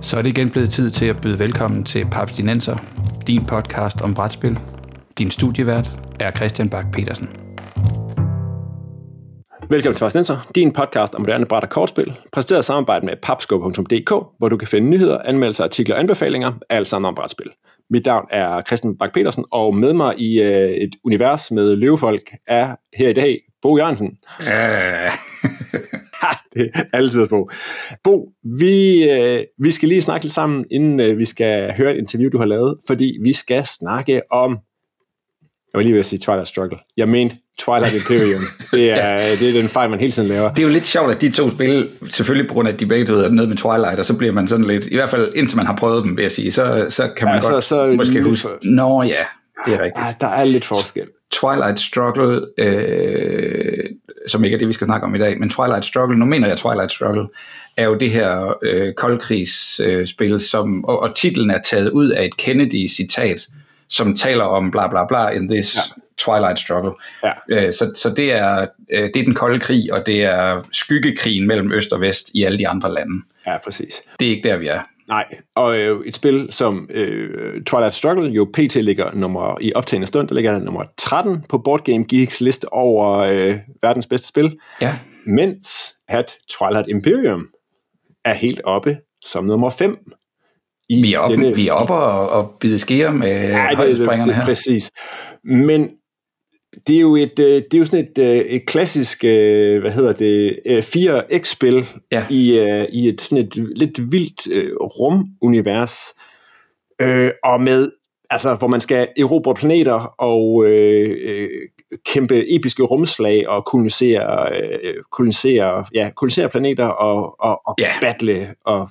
Så er det igen blevet tid til at byde velkommen til Paps Dinenser, din podcast om brætspil. Din studievært er Christian Bak Petersen. Velkommen til Paps Dinenser, din podcast om moderne bræt- og kortspil, præsenteret i samarbejde med papskub.dk, hvor du kan finde nyheder, anmeldelser, artikler og anbefalinger, alt sammen om brætspil. Mit navn er Christian Bak Petersen, og med mig i et univers med løvefolk er her i dag Bo Jørgensen. Det er altid Bo. Bo, vi skal lige snakke lidt sammen, inden vi skal høre et interview, du har lavet, fordi vi skal snakke om, jeg var lige ved at sige Twilight Struggle. Jeg mente Twilight Imperium. Det er den fejl, man hele tiden laver. Det er jo lidt sjovt, at de to spil, selvfølgelig på grund af, at de begge hedder noget med Twilight, og så bliver man sådan lidt, i hvert fald indtil man har prøvet dem, vil jeg sige, så kan man godt måske huske. Nå ja, det er rigtigt. Der er lidt forskel. Twilight Struggle, som ikke er det, vi skal snakke om i dag, men Twilight Struggle, nu mener jeg Twilight Struggle, er jo det her koldkrigsspil, som, og titlen er taget ud af et Kennedy-citat, som taler om bla bla bla in this Twilight Struggle. Ja. Så det er den kolde krig, og det er skyggekrigen mellem øst og vest i alle de andre lande. Ja, præcis. Det er ikke der, vi er. Nej, og et spil som Twilight Struggle jo pt. Ligger i optagende stund, der ligger nummer 13 på Board Game Geeks liste over verdens bedste spil. Ja. Mens at Twilight Imperium er helt oppe som nummer 5. Vi er oppe og bide skære med højdespringerne her. Præcis. Men det er jo sådan et klassisk 4X-spil i et sådan et lidt vildt rumunivers, og med hvor man skal erobre planeter og kæmpe episke rumslag og kolonisere planeter og battle og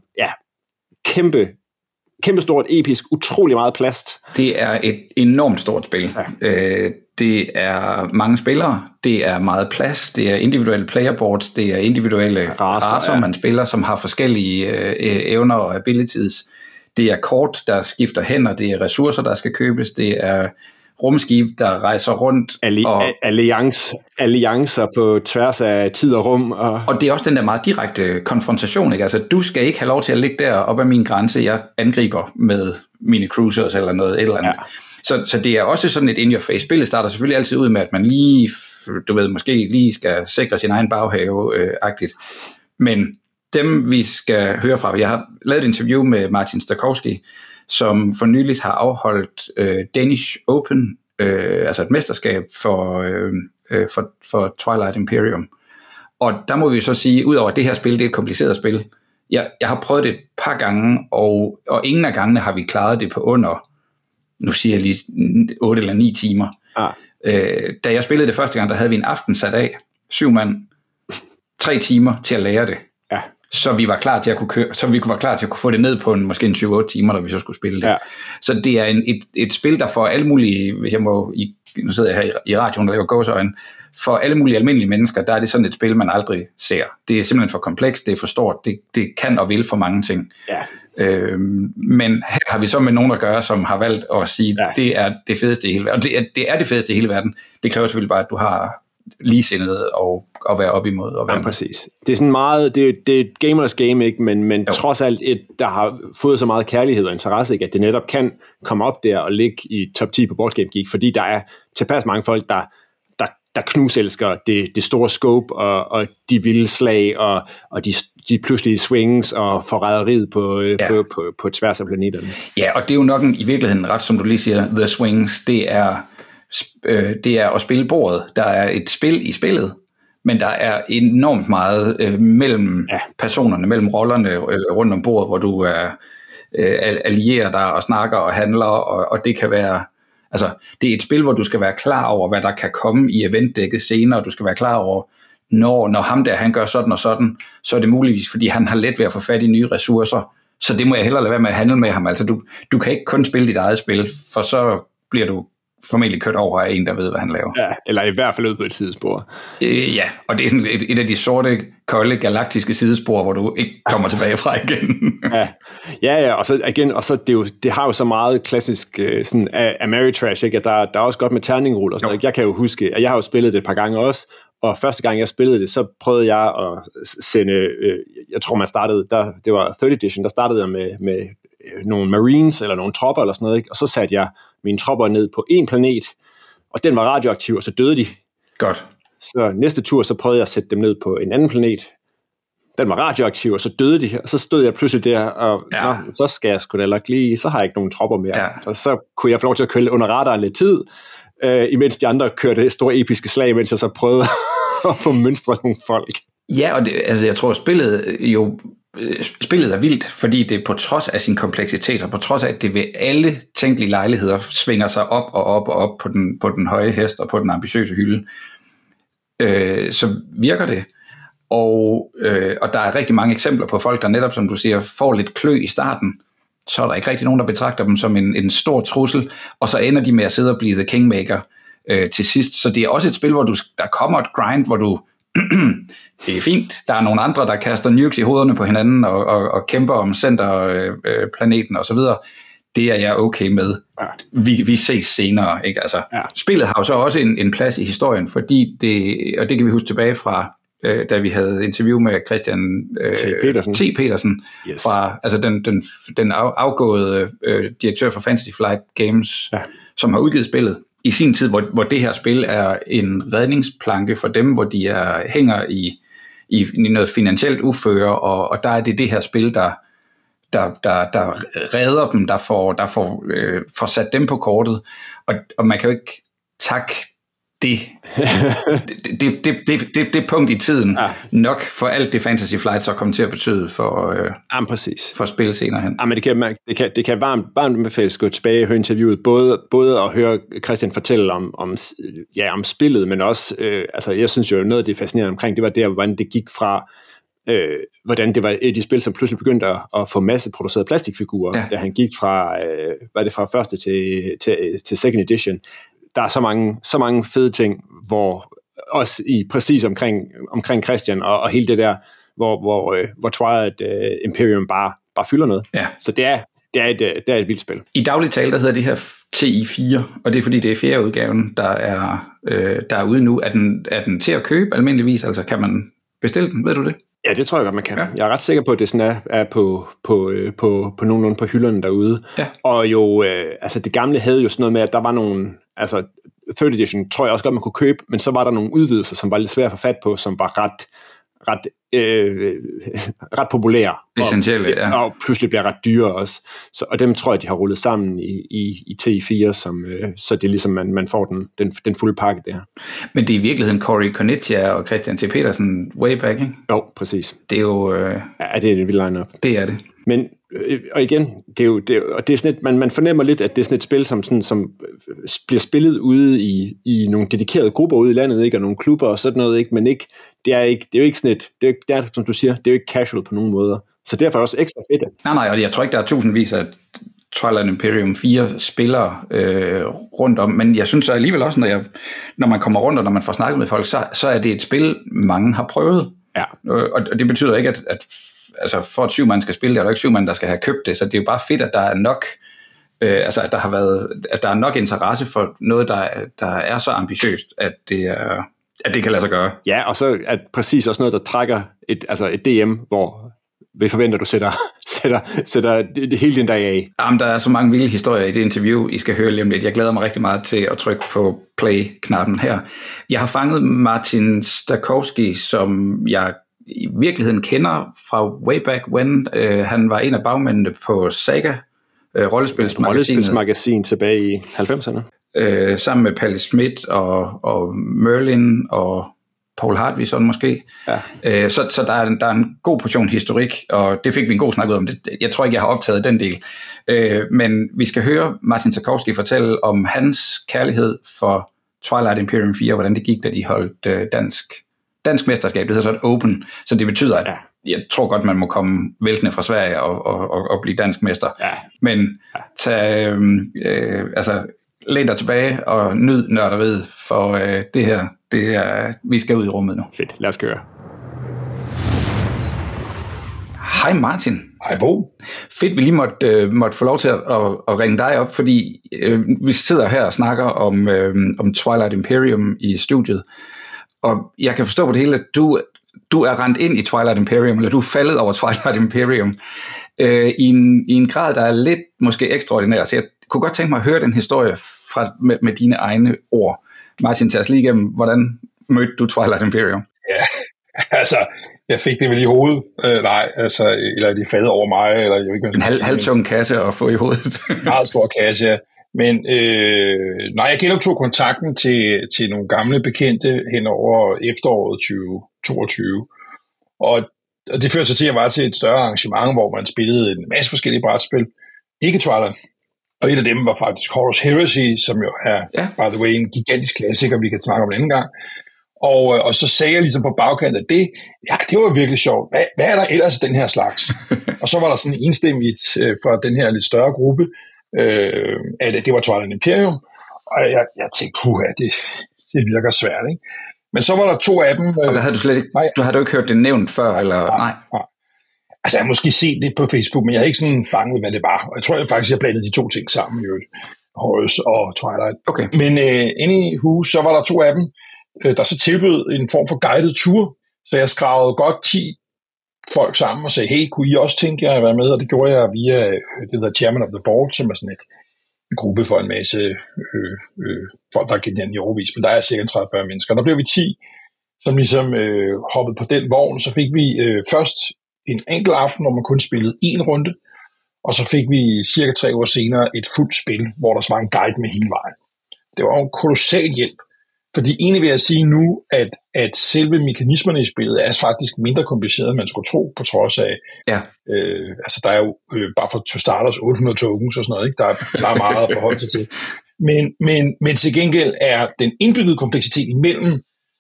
kæmpe stort, episk, utrolig meget plast. Det er et enormt stort spil. Ja. Det er mange spillere, det er meget plads, det er individuelle playerboards, det er individuelle racer, man spiller, som har forskellige evner og abilities. Det er kort, der skifter hænder, det er ressourcer, der skal købes, det er rumskib, der rejser rundt. Alliancer på tværs af tid og rum. Og det er også den der meget direkte konfrontation, ikke? Altså, du skal ikke have lov til at ligge der op ad min grænse, jeg angriber med mini cruisers eller noget et eller andet. Ja. Så det er også sådan et in-your-face. Spillet starter selvfølgelig altid ud med, at man lige, måske lige skal sikre sin egen baghave-agtigt. Men dem, vi skal høre fra, jeg har lavet et interview med Martin Stokowski, som for nyligt har afholdt Danish Open, altså et mesterskab for Twilight Imperium. Og der må vi så sige, udover at det her spil, det er et kompliceret spil, jeg har prøvet det et par gange, og ingen af gangene har vi klaret det på under, nu siger jeg lige 8 eller 9 timer. Da jeg spillede det første gang, der havde vi en aften sat af, 7 mand, 3 timer til at lære det. Ja. Så vi var klar til at kunne få det ned på måske 7-8 timer, når vi så skulle spille det. Ja. Så det er et spil, der for alle mulige, hvis jeg må, nu sidder jeg her i radioen og laver gåseøjne, for alle mulige almindelige mennesker, der er det sådan et spil, man aldrig ser. Det er simpelthen for komplekst, det er for stort, det kan og vil for mange ting. Ja. Men her har vi så med nogen at gøre, som har valgt at sige, det er det fedeste i hele verden. Og det er det fedeste i hele verden. Det kræver selvfølgelig bare, at du har ligesindede og være op imod. Ja, præcis. Det er sådan meget, det er et gamers game, ikke? Men trods alt der har fået så meget kærlighed og interesse, ikke? At det netop kan komme op der og ligge i top 10 på Board Game Geek, fordi der er tilpas mange folk, der knuselsker det store scope og de vilde slag og de pludselige swings og forræderiet på tværs af planeterne. Ja, og det er jo nok i virkeligheden ret, som du lige siger, the swings, det er at spille bordet. Der er et spil i spillet, men der er enormt meget mellem personerne, mellem rollerne rundt om bordet, hvor du allierer dig og snakker og handler, og det kan være, altså det er et spil, hvor du skal være klar over, hvad der kan komme i eventdækket senere, du skal være klar over, når ham der, han gør sådan og sådan, så er det muligvis, fordi han har let ved at få fat i nye ressourcer, så det må jeg hellere lade være med at handle med ham. Altså du kan ikke kun spille dit eget spil, for så bliver du formentlig kørt over af en, der ved, hvad han laver. Ja, eller i hvert fald ud på et sidespor. Ja, og det er sådan et af de sorte, kolde, galaktiske sidespor, hvor du ikke kommer tilbage fra igen. Ja, og så igen, det har jo så meget klassisk sådan Ameritrash, ikke? At der er også godt med terningruller og sådan noget. Jeg kan jo huske, at jeg har jo spillet det et par gange også, Og første gang jeg spillede det, så prøvede jeg at sende, jeg tror man startede, det var 3rd edition, der startede jeg med nogle marines eller nogle tropper eller sådan noget, ikke? Og så satte jeg mine tropper ned på en planet, og den var radioaktiv, og så døde de. Godt. Så næste tur, så prøvede jeg at sætte dem ned på en anden planet. Den var radioaktiv, og så døde de, og så stod jeg pludselig der, og så skal jeg sgu da nok lige, så har jeg ikke nogen tropper mere. Ja. Og så kunne jeg få lov til at køre under radaren lidt tid, imens de andre kørte store episke slag, mens jeg så prøvede at få mønstret nogle folk. Ja, og jeg tror, spillet er vildt, fordi det på trods af sin kompleksitet, og på trods af, at det ved alle tænkelige lejligheder svinger sig op og op og op på den høje hest og på den ambitiøse hylde, så virker det. Og der er rigtig mange eksempler på folk, der netop, som du siger, får lidt klø i starten, så er der ikke rigtig nogen, der betragter dem som en stor trussel, og så ender de med at sidde og blive the kingmaker til sidst. Så det er også et spil, hvor der kommer et grind, hvor du det er fint. Der er nogle andre, der kaster nukes i hovederne på hinanden og kæmper om centerplaneten og så videre. Det er jeg okay med. Ja. Vi ses senere. Ikke? Altså, spillet har jo så også en plads i historien, fordi og det kan vi huske tilbage fra, da vi havde interview med Christian T. Petersen, yes. Fra altså den afgåede direktør for Fantasy Flight Games, som har udgivet spillet i sin tid, hvor det her spil er en redningsplanke for dem, hvor de hænger i noget finansielt uføre, og der er det her spil, der redder dem, der får sat dem på kortet, og man kan jo ikke takke det punkt i tiden nok for alt det Fantasy Flight så kommer til at betyde for spil senere hen. Men det kan varmt anbefales gå tilbage og høre interviewet, både at høre Christian fortælle om spillet, men også, jeg synes jo noget af det fascinerende omkring, det var der, hvordan det gik fra, hvordan det var et af de spil, som pludselig begyndte at få masseproducerede plastikfigurer, da han gik fra, fra første til second edition. Der er så mange fede ting, hvor også præcis omkring Christian og hele det der, hvor Twilight Imperium bare fylder noget. Ja. Så det er et vildt spil. I daglig tale, der hedder det her TI4, og det er fordi, det er 4. udgaven, der er ude nu. Er den til at købe almindeligvis? Altså kan man bestille den? Ved du det? Ja, det tror jeg godt, man kan. Ja. Jeg er ret sikker på, at det sådan er på nogenlunde på hylderne derude. Ja. Og jo, det gamle havde jo sådan noget med, at der var nogle, 3rd edition tror jeg også godt, man kunne købe, men så var der nogle udvidelser, som var lidt svære at få fat på, som var ret populære. Essentielle, ja. Og pludselig bliver ret dyre også. Og dem tror jeg, de har rullet sammen i T4, så det er ligesom, man får den fulde pakke der. Men det er i virkeligheden Corey Konitja og Christian T. Petersen way back, ikke? Jo, præcis. Det er jo... Ja, det er det vildt line-up. Det er det. Men, og igen, det er sådan et, man fornemmer lidt, at det er sådan et spil, som bliver spillet ude i nogle dedikerede grupper ude i landet, ikke, og nogle klubber og sådan noget, ikke, men ikke, det er jo ikke sådan et, det er, som du siger, det er jo ikke casual på nogen måder. Så derfor er det også ekstra fedt. Nej, og jeg tror ikke, der er tusindvis af Twilight Imperium 4 spillere rundt om, men jeg synes så alligevel også, når man kommer rundt, og når man får snakket med folk, så er det et spil, mange har prøvet. Ja. Og det betyder ikke, at for at 7 mand skal spille det, er der ikke 7 mand, der skal have købt det, så det er jo bare fedt, at der er nok, at der er nok interesse for noget, der er så ambitiøst, at det kan lade sig gøre. Ja, og så er præcis også noget, der trækker et DM, hvor vi forventer, at du sætter hele din dag af. Jamen, der er så mange vilde historier i det interview, I skal høre lige om lidt. Jeg glæder mig rigtig meget til at trykke på play-knappen her. Jeg har fanget Martin Stokowski, som jeg i virkeligheden kender fra way back when. Han var en af bagmændene på Saga, rollespilsmagasin tilbage i 90'erne. Sammen med Palle Schmidt og Merlin og Paul Hartwison måske. Ja. Så der er en god portion historik, og det fik vi en god snak ud om. Jeg tror ikke, jeg har optaget den del. Men vi skal høre Martin Stokowski fortælle om hans kærlighed for Twilight Imperium 4, og hvordan det gik, da de holdt dansk mesterskab. Det hedder så et Open, så det betyder, at jeg tror godt, man må komme væltende fra Sverige og blive dansk mester. Ja. Men læn dig tilbage og nyd nørderiet, for det her, vi skal ud i rummet nu. Fedt, lad os køre. Hej Martin. Hej Bo. Fedt, vi lige måtte få lov til at ringe dig op, fordi vi sidder her og snakker om Twilight Imperium i studiet. Og jeg kan forstå på det hele, at du er rendt ind i Twilight Imperium, eller du er faldet over Twilight Imperium, i en grad, der er lidt måske ekstraordinær. Så jeg kunne godt tænke mig at høre den historie med dine egne ord. Martin, tag os lige igennem, hvordan mødte du Twilight Imperium? Ja, altså, jeg fik det vel i hovedet. Eller de faldet over mig, eller jeg ved ikke, hvad en halvtung kasse at få i hovedet. Meget stor kasse, ja. Men jeg genoptog kontakten til nogle gamle bekendte hen over efteråret 2022. Og det førte sig til, at jeg var til et større arrangement, hvor man spillede en masse forskellige brætspil. Ikke Twilight. Og et af dem var faktisk Horus Heresy, som jo er, by the way, en gigantisk klassiker, vi kan snakke om en anden gang. Og så sagde jeg ligesom på bagkanten af det, ja, det var virkelig sjovt. Hvad er der ellers den her slags? Og så var der sådan enstemmigt for den her lidt større gruppe, at det var Twilight Imperium. Og jeg tænkte, det virker svært, ikke? Men så var der 2 af dem. Og havde du slet ikke, du havde ikke hørt det nævnt før, eller nej? Altså, jeg har måske set det på Facebook, men jeg havde ikke sådan fanget, hvad det var. Og jeg tror faktisk, jeg blandede de 2 ting sammen, Horus og Twilight. Okay. Men anywho, så var der 2 af dem, der så tilbød en form for guided tour. Så jeg skravede godt 10 folk sammen og sagde, hey, kunne I også tænke jer at være med? Og det gjorde jeg via det der Chairman of the Board, som er sådan en gruppe for en masse folk, der er kendt i overvis. Men der er cirka 30-40 mennesker. Der blev vi 10, som ligesom hoppede på den vogn. Så fik vi først en enkelt aften, hvor man kun spillede 1 runde. Og så fik vi cirka 3 uger senere et fuldt spil, hvor der var en guide med hele vejen. Det var en kolossal hjælp. Fordi egentlig vil jeg sige nu, at selve mekanismerne i spillet er faktisk mindre kompliceret, end man skulle tro, på trods af, der er jo bare for to starters 800 tokens og sådan noget, ikke? Der er meget at forholde sig til. Men til gengæld er den indbyggede kompleksitet imellem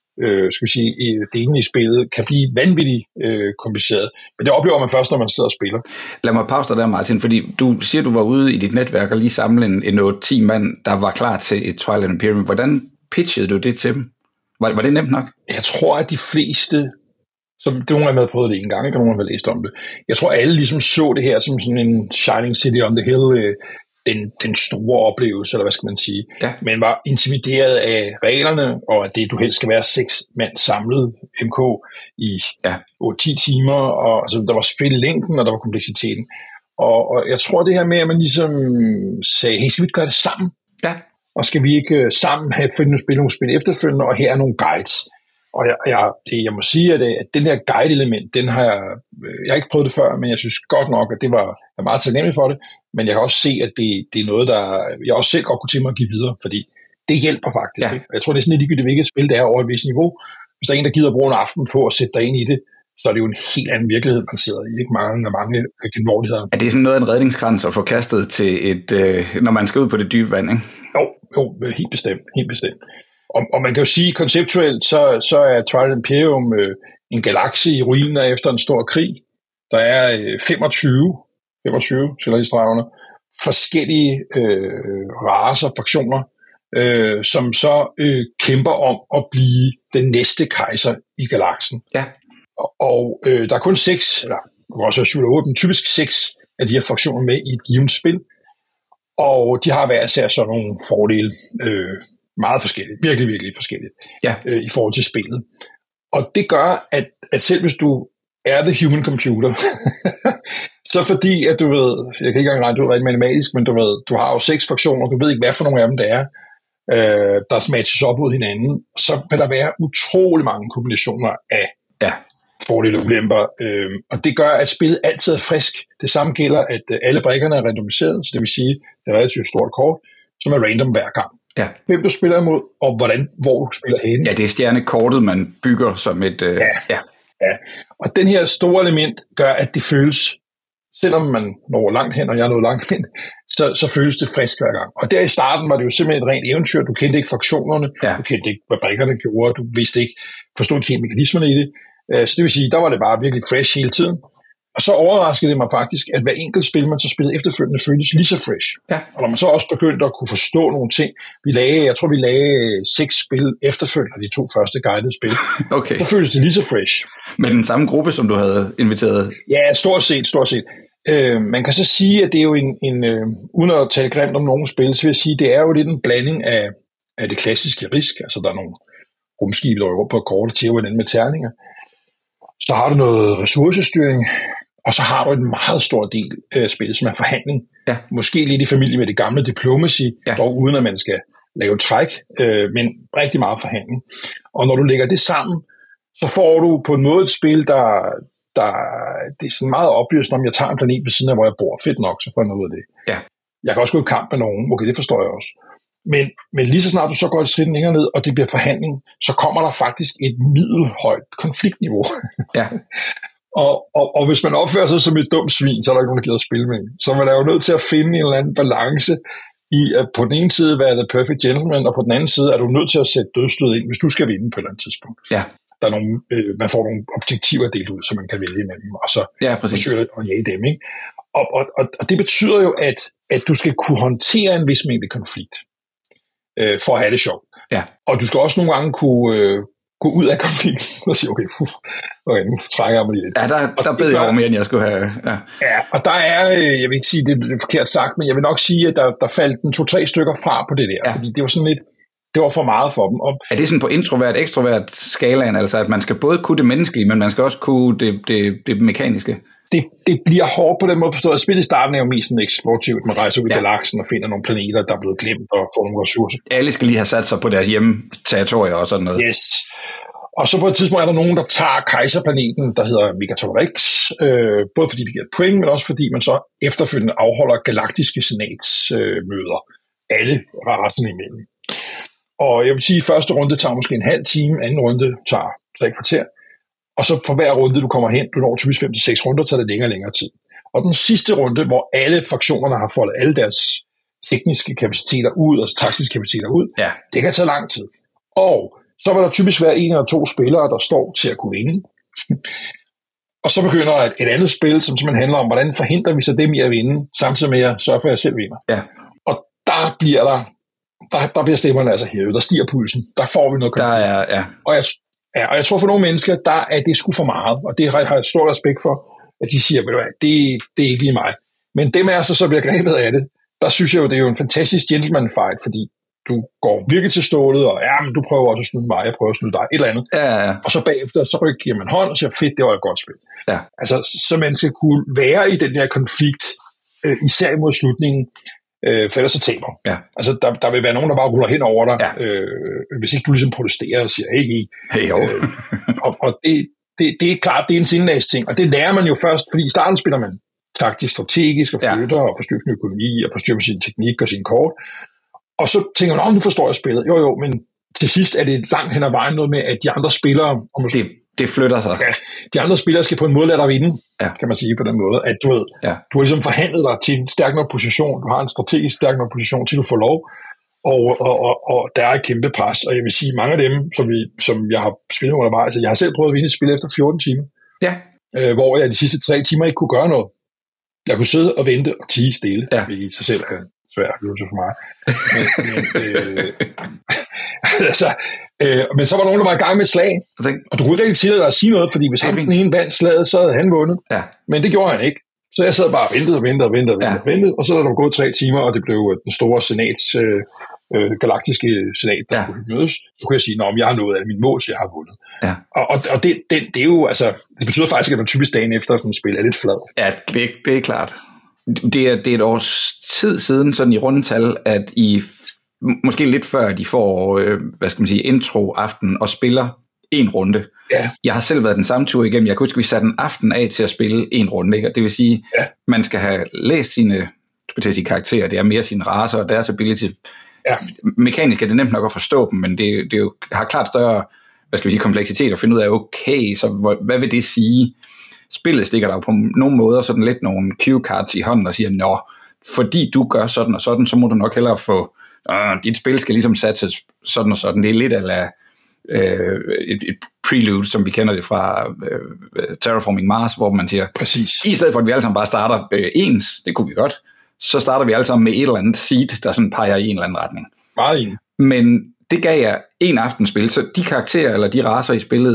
delene i spillet kan blive vanvittigt kompliceret. Men det oplever man først, når man sidder og spiller. Lad mig pause dig der, Martin, fordi du siger, du var ude i dit netværk og lige samle en 8-10 mand, der var klar til et Twilight Imperium. Hvordan pitchede du det til dem? Var det nemt nok? Jeg tror, at de fleste, som nogle af dem havde prøvet det en gang, ikke? Nogen har læst om det. Jeg tror, alle ligesom så det her som sådan en Shining City on the Hill, den store oplevelse, eller hvad skal man sige. Ja. Men var intimideret af reglerne, og at det du helst skal være 6 mand samlet MK i 8-10 timer, og altså, der var spillængden, og der var kompleksiteten. Og jeg tror det her med, at man ligesom sagde, hey, skal vi ikke gøre det sammen? Ja. Og skal vi ikke sammen have nogle spil efterfølgende, og her er nogle guides. Og jeg må sige, at den her guide-element, den har jeg har ikke prøvet det før, men jeg synes godt nok, at det var meget taknemmelig for det. Men jeg kan også se, at det er noget, der jeg også selv godt kunne tænke mig at give videre, fordi det hjælper faktisk. Ja. Ikke? Jeg tror, det er sådan, at ligegyldigt hvilket spil det er over et vist niveau. Hvis der er en, der gider at bruge en aften på at sætte dig ind i det, så er det jo en helt anden virkelighed, man sidder i. Ikke mange genvordigheder. Er det sådan noget af en redningskrans at få kastet til når man skal ud på det dybe vand, ikke? Jo, helt bestemt. Og man kan jo sige, konceptuelt, så er Twilight Imperium en galakse i ruiner efter en stor krig. Der er 25 selvregistrerende forskellige racer, fraktioner, som så kæmper om at blive den næste kejser i galaksen. Ja. Og der er kun 6, eller også 7 eller 8, men typisk 6 af de her fraktioner med i et givet spil. Og de har hver især sådan nogle fordele, meget forskellige, virkelig, virkelig forskellige, i forhold til spillet. Og det gør, at selv hvis du er the human computer, så fordi, at du ved, jeg kan ikke engang regne det ud rent matematisk, men du har jo 6 fraktioner, du ved ikke, hvad for nogle af dem det er, der matches op ud hinanden, så vil der være utrolig mange kombinationer af fordele og ulemper, og det gør, at spillet altid er frisk. Det samme gælder, at alle brikkerne er randomiseret, så det vil sige, det er et relativt stort kort, som er random hver gang. Ja. Hvem du spiller imod, og hvor du spiller henne. Ja, det er stjernekortet, man bygger som et... Ja. Og den her store element gør, at det føles, selvom man når langt hen, og jeg nåede langt hen, så føles det frisk hver gang. Og der i starten var det jo simpelthen et rent eventyr. Du kendte ikke fraktionerne, du kendte ikke, hvad brikkerne gjorde, du vidste ikke, forstod ikke helt mekanismerne i det. Så det vil sige, der var det bare virkelig fresh hele tiden. Og så overraskede det mig faktisk, at hver enkelt spil, man så spillede efterfølgende, føltes lige så fresh. Ja. Og når man så også begyndte at kunne forstå nogle ting, jeg tror vi lagde 6 spil efterfølgende, de 2 første guidede spil. Okay. Så føltes det lige så fresh. Med den samme gruppe, som du havde inviteret? Ja, stort set. Man kan så sige, at det er jo uden at tale grimt om nogle spil, så vil jeg sige, det er jo lidt en blanding af det klassiske Risk. Altså der er nogle rumskib, der går på et kort og tæver hinanden med terninger. Så har du noget ressourcestyring, og så har du en meget stor del af spillet, som er forhandling. Ja. Måske lidt i familie med det gamle diplomacy, dog uden at man skal lave træk, men rigtig meget forhandling. Og når du lægger det sammen, så får du på en måde et spil, der det er sådan meget obvious, når jeg tager en planet ved siden af, hvor jeg bor. Fedt nok, så får jeg noget af det. Ja. Jeg kan også gå i kamp med nogen. Okay, det forstår jeg også. Men lige så snart du så går et skridt længere ned, og det bliver forhandling, så kommer der faktisk et middelhøjt konfliktniveau. Ja. og hvis man opfører sig som et dumt svin, så er der ikke nogen, der gider at spille med. Så man er jo nødt til at finde en eller anden balance i at på den ene side være the perfect gentleman, og på den anden side er du nødt til at sætte dødstød ind, hvis du skal vinde på et eller andet tidspunkt. Ja. Der er nogle, man får nogle objektiver delt ud, som man kan vælge imellem, og så forsøger at jage dem. Ikke? Og det betyder jo, at du skal kunne håndtere en vis mængde konflikt, for at have det sjovt. Ja. Og du skal også nogle gange kunne gå ud af konflikten og sige, okay, nu trækker jeg mig lige lidt. Ja, der bed jeg over mere, end jeg skulle have. Ja, og der er, jeg vil ikke sige, det er forkert sagt, men jeg vil nok sige, at der faldt 2-3 stykker fra på det der, fordi det var sådan lidt, det var for meget for dem. Er det sådan på introvert, ekstrovert skalaen, altså at man skal både kunne det menneskelige, men man skal også kunne det mekaniske? Det bliver hårdt på den måde forstået. Spillet i starten er jo mest sådan eksplorativt. Man rejser ud i galaksen og finder nogle planeter, der er blevet glemt og får nogle ressourcer. Alle skal lige have sat sig på deres hjemme-territorier og sådan noget. Yes. Og så på et tidspunkt er der nogen, der tager kejserplaneten, der hedder Megatorix, både fordi det giver et point, men også fordi man så efterfølgende afholder galaktiske senatsmøder. Alle rarten imellem. Og jeg vil sige, at første runde tager måske en halv time, anden runde tager 3 kvarter. Og så for hver runde, du kommer hen, du når typisk 5-6 runder, tager det længere tid. Og den sidste runde, hvor alle fraktionerne har foldet alle deres tekniske kapaciteter ud, og taktiske kapaciteter ud, det kan tage lang tid. Og så vil der typisk være 1 eller 2 spillere, der står til at kunne vinde. Og så begynder et andet spil, som simpelthen handler om, hvordan forhindrer vi så dem i at vinde, samtidig med at sørge for, at jeg selv vinder. Ja. Og der bliver stemmerne altså hævet, der stiger pulsen, der får vi noget konflikt. Og jeg tror for nogle mennesker, der er det sgu for meget, og det har jeg stor respekt for, at de siger, det er ikke lige mig. Men dem af så bliver grebet af det, der synes jeg jo, det er jo en fantastisk gentleman fight, fordi du går virkelig til stålet, og men du prøver også at snyde mig, jeg prøver at snyde dig, et eller andet. Ja. Og så bagefter, så giver man hånd og siger, fedt, det var et godt spil. Ja. Altså, så man skal kunne være i den der konflikt, især imod slutningen, for ellers så taber. Ja. Altså, der vil være nogen, der bare ruller hen over dig, hvis ikke du ligesom protesterer og siger, hey. Og det er klart, det er en sindelæs ting, og det lærer man jo først, fordi i starten spiller man taktisk, strategisk, og flytter, og forstyrrer sin økonomi, og forstyrrer sin teknik og sin kort. Og så tænker man, nu forstår jeg spillet. Jo, men til sidst er det langt hen ad vejen noget med, at de andre spillere... Det flytter sig. Ja, de andre spillere skal på en måde lade dig vinde, kan man sige på den måde. At du har ligesom forhandlet dig til en stærk nok position, du har en strategisk stærk nok position til du får lov, og der er et kæmpe pres. Og jeg vil sige, mange af dem, som jeg har spillet undervejs, jeg har selv prøvet at vinde et spil efter 14 timer, hvor jeg de sidste 3 timer ikke kunne gøre noget. Jeg kunne sidde og vente og tie stille, hvilket i sig selv er svær øvelse for mig. Men så var der nogen, der var i gang med et slag, og du kunne ikke rigtig sige at sige noget, fordi hvis han den ene vandt slaget, så havde han vundet. Ja. Men det gjorde han ikke. Så jeg sad bare og ventede, og så er der gået 3 timer, og det blev den store senats, galaktiske senat, der skulle mødes. Så kunne jeg sige, at jeg har nået af min mål, så jeg har vundet. Ja. Og det er jo, altså, det betyder faktisk, at man typisk dagen efter sådan et spil er lidt flad. Ja, det er klart. Det er et års tid siden, sådan i rundetal, at I måske lidt før, de får, intro-aften og spiller 1 runde. Ja. Jeg har selv været den samme tur igennem. Jeg kunne huske, at vi satte en aften af til at spille 1 runde. Ikke? Det vil sige, man skal have læst sine karakterer, det er mere sine racer og deres ability. Ja. Mekanisk er det nemt nok at forstå dem, men det jo har klart større kompleksitet at finde ud af, okay, så hvad vil det sige? Spillet stikker der jo på nogle måder sådan lidt nogle cue cards i hånden og siger, fordi du gør sådan og sådan, så må du nok hellere få, dit spil skal ligesom satses sådan og sådan. Det er lidt af et prelude, som vi kender det fra Terraforming Mars, hvor man siger, præcis. I stedet for at vi alle sammen bare starter ens, det kunne vi godt, så starter vi alle sammen med et eller andet seed, der sådan peger i en eller anden retning. Meget enig. Men det gav jeg 1 aften spil, så de karakterer eller de racer, I spillede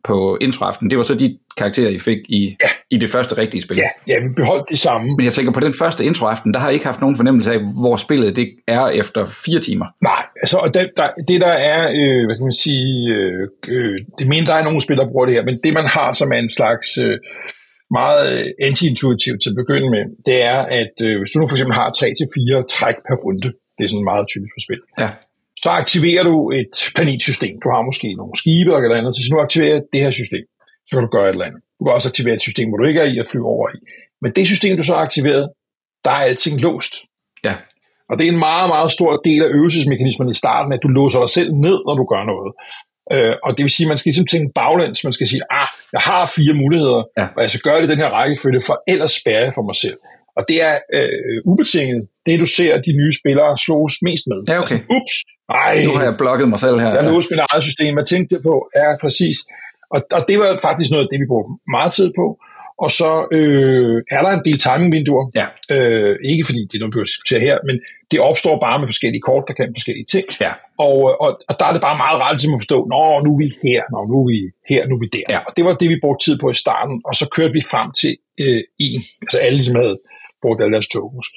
på introaften, det var så de karakterer, I fik i det første rigtige spil. Ja, vi beholdt det samme. Men jeg tænker, på den første introaften, der har I ikke haft nogen fornemmelse af, hvor spillet det er efter 4 timer. Nej, altså, og det der er, hvad kan man sige, det mener, der er nogle spillere, der bruger det her, men det man har, som er en slags meget anti-intuitivt til at begynde med, det er, at hvis du nu for eksempel har 3-4 træk per runde, det er sådan meget typisk for spil, så aktiverer du et planetsystem. Du har måske nogle skibe eller noget andet, så nu aktiverer det her system, så kan du gøre et eller andet. Du kan også aktivere et system, hvor du ikke er i at flyve over i. Men det system, du så har aktiveret, der er alting låst. Ja. Og det er en meget, meget stor del af øvelsesmekanismen i starten, at du låser dig selv ned, når du gør noget. Og det vil sige, at man skal ligesom tænke baglæns. Man skal sige, jeg har 4 muligheder, og jeg skal gøre det i den her rækkefølge, for ellers spærrer jeg for mig selv. Og det er ubetinget det, du ser de nye spillere slås mest med. Ja, okay. Altså, ups, nu har jeg blokket mig selv her. Jeg låste mit eget system. Jeg tænkte på, præcis. Og det var faktisk noget af det, vi brugte meget tid på. Og så er der en del timingvinduer. Ja. Ikke fordi det er noget, vi bør diskutere her, men det opstår bare med forskellige kort, der kan forskellige ting. Ja. Og der er det bare meget rart at forstå, nu er vi her, nu er vi her, nu er vi der. Ja. Og det var det, vi brugte tid på i starten, og så kørte vi frem til altså alle ligesom havde brugt alle deres tokens.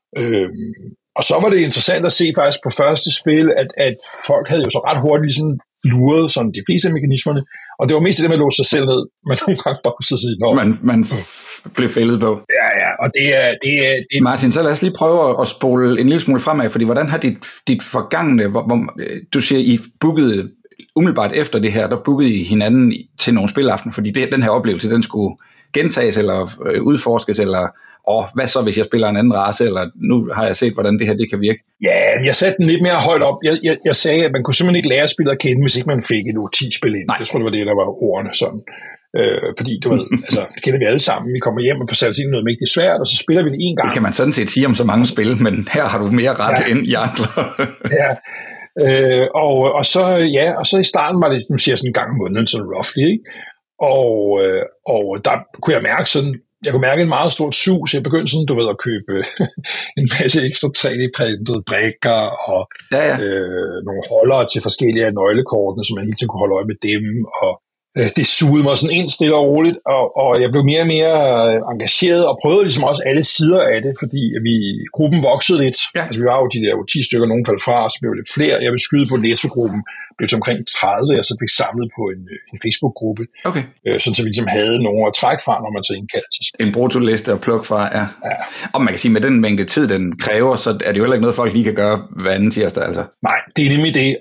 Og så var det interessant at se faktisk på første spil, at folk havde jo så ret hurtigt ligesom luret sådan de fleste af mekanismerne, og det var mest det med at låse sig selv ned, men nogle gange bare kunne sige, man blev fældet på. Ja, og det er... Martin, så lad os lige prøve at spole en lille smule fremad, fordi hvordan har dit forgangne, du siger, I bookede umiddelbart efter det her, der bookede I hinanden til nogle spilaften, fordi den her oplevelse, den skulle gentages eller udforskes, eller hvad så, hvis jeg spiller en anden race, eller nu har jeg set, hvordan det her det kan virke? Ja, jeg satte den lidt mere højt op. Jeg sagde, at man kunne simpelthen ikke lære spillet at kende, hvis ikke man fik et 10-spil ind. Nej. Jeg tror, det var det, der var ordene sådan. Fordi du ved, altså, det kender vi alle sammen. Vi kommer hjem og får sat ind noget mægtigt svært, og så spiller vi det en gang. Det kan man sådan set sige om så mange spil, men her har du mere ret end i andre. Ja. Og så i starten var det, nu siger jeg sådan en gang om måneden, sådan roughly, ikke? Og der kunne jeg mærke sådan, jeg kunne mærke en meget stort sus. Jeg begyndte sådan, du ved, at købe en masse ekstra 3D-printede brikker og nogle holdere til forskellige af nøglekortene, så man hele tiden kunne holde øje med dem. Og det sugede mig sådan ind stille og roligt, og jeg blev mere og mere engageret og prøvede ligesom også alle sider af det, fordi gruppen voksede lidt. Ja. Altså vi var jo de der 10 stykker, nogen faldt fra, og så blev det flere. Jeg ville skyde på Netto-gruppen, blev til omkring 30, og så blev samlet på en Facebook-gruppe. Okay. Sådan så vi ligesom havde nogen at trække fra, når man så indkaldte sig. En brutoliste at plukke fra, ja. Og man kan sige, med den mængde tid, den kræver, så er det jo heller ikke noget, folk lige kan gøre hver anden tirsdag, altså. Nej, det er nemlig det,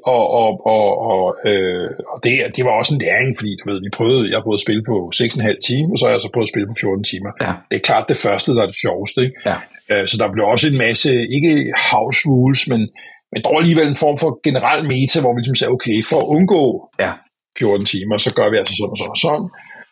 og det var også en læring, fordi du ved, jeg prøvede at spille på 6,5 timer, og så har jeg så prøvet at spille på 14 timer. Ja. Det er klart det første, der er det sjoveste, ikke? Ja. Så der blev også en masse, ikke house rules, men dog alligevel en form for generel meta, hvor vi ligesom sagde, okay, for at undgå 14 timer, så gør vi altså sådan og sådan og sådan.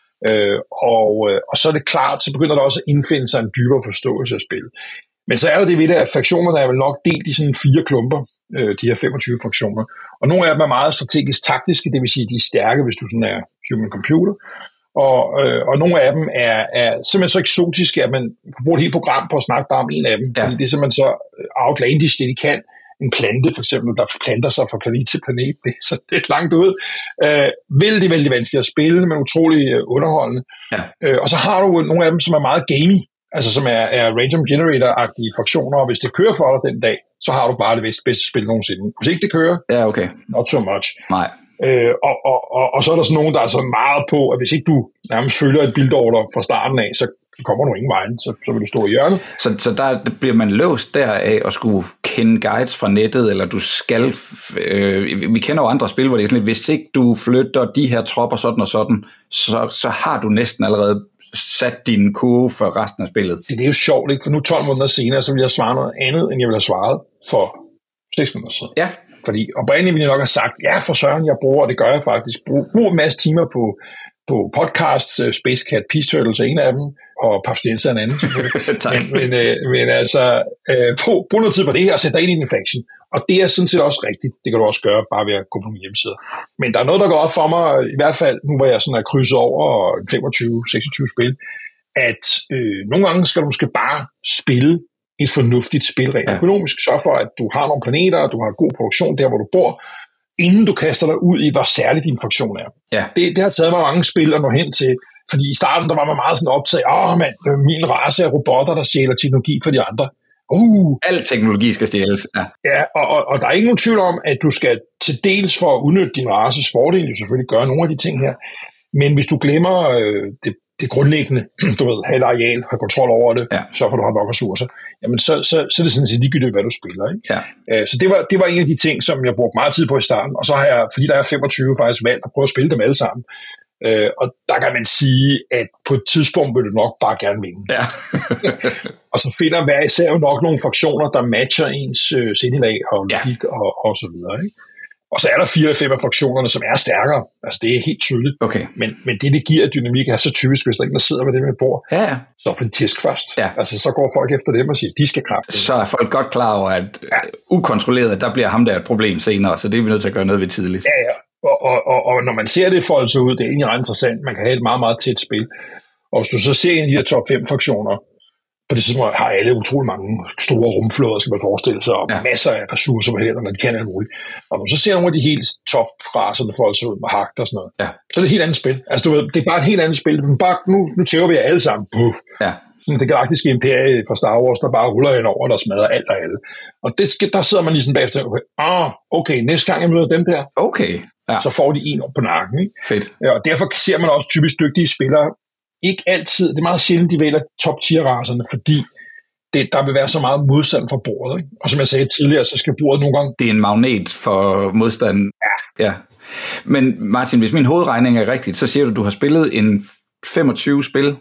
Og så er det klart, så begynder der også at indfinde sig en dybere forståelse af spillet. Men så er der det ved det, at fraktionerne er vel nok delt i sådan 4 klumper, de her 25 fraktioner. Og nogle af dem er meget strategisk taktiske, det vil sige, de er stærke, hvis du sådan er human computer. Og nogle af dem er simpelthen så eksotiske, at man bruger et helt program på at snakke bare om en af dem. Ja. Fordi det er simpelthen så outlandish, det de kan. En plante for eksempel, der planter sig fra planet til planet, det er så lidt langt ud. Vældig, vældig vanskeligt at spille, men utrolig underholdende. Ja. Og så har du nogle af dem, som er meget gamey, altså som er random generator-agtige fraktioner, og hvis det kører for dig den dag, så har du bare det bedste spil nogensinde. Hvis ikke det kører, not so much. Nej. Og så er der sådan nogen, der er så meget på, at hvis ikke du nærmest følger et build-order fra starten af, så kommer du ingen vejen, så vil du stå i hjørnet. Så der bliver man låst deraf at skulle kende guides fra nettet, eller du skal... vi kender jo andre spil, hvor det er sådan lidt, hvis ikke du flytter de her tropper sådan og sådan, så har du næsten allerede sat din kurve for resten af spillet. Det er jo sjovt, ikke? For nu 12 måneder senere, så vil jeg svare noget andet, end jeg ville have svaret for 6 måneder siden. Ja. Fordi oprindeligt ville jeg nok have sagt, ja for søren, jeg bruger, og det gør jeg faktisk, bruger en masse timer på podcasts, Space Cat, Peace Turtles er en af dem, og Papstinenser er en anden. men altså, brug noget tid på det her, og sæt dig ind i den faction. Og det er sådan set også rigtigt. Det kan du også gøre, bare ved at gå på min hjemmeside. Men der er noget, der går op for mig, i hvert fald, nu hvor jeg sådan er krydset over 25-26 spil, at nogle gange skal du måske bare spille et fornuftigt spil rent økonomisk. Sørg for, at du har nogle planeter, du har god produktion der, hvor du bor, inden du kaster dig ud i, hvor særlig din funktion er. Ja. Det har taget mig mange spil at nå hen til, fordi i starten, der var man meget sådan optaget, min race er robotter, der stjæler teknologi for de andre. Al teknologi skal stjæles. Ja, ja og der er ikke nogen tvivl om, at du skal til dels for at udnytte din races fordel, du selvfølgelig gøre nogle af de ting her, men hvis du glemmer det grundlæggende, du ved, have et areal, have kontrol over det, så får du har nok ressourcer, jamen så er det sådan set ligegyldigt, hvad du spiller. Ikke? Ja. Så det var en af de ting, som jeg brugte meget tid på i starten, og så har jeg, fordi der er 25, faktisk valgt at prøve at spille dem alle sammen. Og der kan man sige, at på et tidspunkt vil du nok bare gerne vinde. Ja. Og så finder hver især jo nok nogle fraktioner, der matcher ens sindelag og logik og så videre. Ikke? Og så er der 4 eller 5 af fraktionerne, som er stærkere. Altså det er helt tydeligt. Okay. Men det giver dynamik er så typisk, hvis der ikke der sidder med dem i bord, så får de tisk først. Ja. Altså så går folk efter dem og siger, de skal kraft. Så er folk godt klar over, at ukontrolleret, der bliver ham der et problem senere, så det er vi nødt til at gøre noget ved tidligt. Ja. Og når man ser det folde sig ud, det er egentlig ret interessant. Man kan have et meget, meget tæt spil. Og hvis du så ser en af de her top 5 fraktioner, på det tidspunkt har alle utrolig mange store rumflåder, skal man forestille sig, og masser af ressourcer på hænderne, de kan alt muligt. Og når du så ser nogle af de helt top-raserne folde sig ud med hagt og sådan noget, så er det et helt andet spil. Altså du ved, det er bare et helt andet spil. Nu tæver vi alle sammen. Ja. Sådan det galaktiske imperie fra Star Wars, der bare ruller hen over, der smadrer alt og alle. Og der sidder man ligesom bagefter, okay, næste gang jeg møder dem der, så får de en op på nakken. Ikke? Fedt. Og derfor ser man også typisk dygtige spillere, ikke altid, det er meget sjældent, de vælger top-tier-raserne, fordi der vil være så meget modstand fra bordet. Ikke? Og som jeg sagde tidligere, så skal bordet nogle gange... Det er en magnet for modstanden. Ja. Men Martin, hvis min hovedregning er rigtigt, så siger du har spillet en 25 spil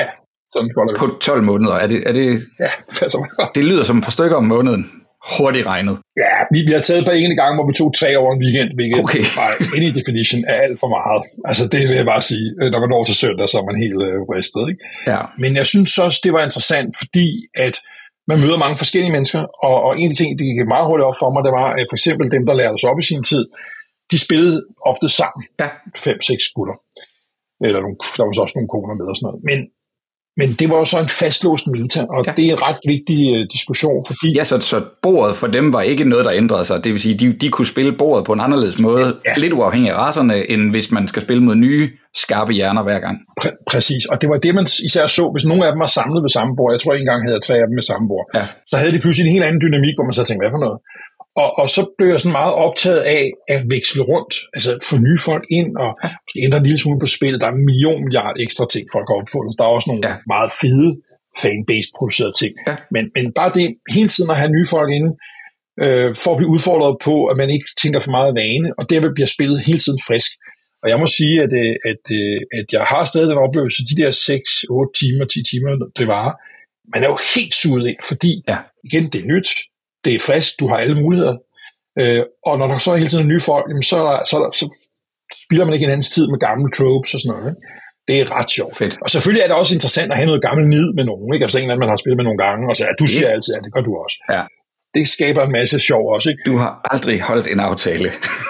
på 12 måneder. Er det... Ja, det lyder som et par stykker om måneden. Hurtigt regnet. Ja, vi har taget på en gang, hvor vi tog 3 over en weekend, hvilket any definition er alt for meget. Altså det vil jeg bare sige. Når man når til søndag, så er man helt ristet. Ikke? Ja. Men jeg synes også, det var interessant, fordi at man møder mange forskellige mennesker, og en af de ting, det gik meget hurtigt op for mig, det var, at for eksempel dem, der lærte os op i sin tid, de spillede ofte sammen. 5-6 gutter. Eller der var så også nogle koner med og sådan noget. Men det var jo så en fastlåst meta, og det er en ret vigtig diskussion, fordi... Ja, så bordet for dem var ikke noget, der ændrede sig. Det vil sige, de kunne spille bordet på en anderledes måde, lidt uafhængig af racerne, end hvis man skal spille mod nye, skarpe hjerner hver gang. Præcis, og det var det, man især så, hvis nogle af dem var samlet ved samme bord, jeg tror ikke engang havde 3 af dem med samme bord, så havde de pludselig en helt anden dynamik, hvor man så tænkte, hvad for noget? Og så blev jeg sådan meget optaget af at veksle rundt, altså få nye folk ind, og ændre en lille smule på spillet. Der er en milliard ekstra ting, folk har opfundet. Der er også nogle meget fede fan-based producerede ting. Men bare det hele tiden at have nye folk inde, for at blive udfordret på, at man ikke tænker for meget vane, og derved bliver spillet hele tiden frisk. Og jeg må sige, at jeg har stadig den oplevelse, de der 6, 8 timer, 10 timer, det varer. Man er jo helt suget ind, fordi igen, det er nyt. Det er frisk, du har alle muligheder. Og når der så er hele tiden nye folk, så spilder man ikke en andens tid med gamle tropes og sådan noget. Ikke? Det er ret sjovt. Fedt. Og selvfølgelig er det også interessant at have noget gammelt nid med nogen. Ikke? Altså en eller anden, man har spillet med nogle gange, og så du siger altid, at det gør du også. Ja. Det skaber en masse sjov også. Ikke? Du har aldrig holdt en aftale.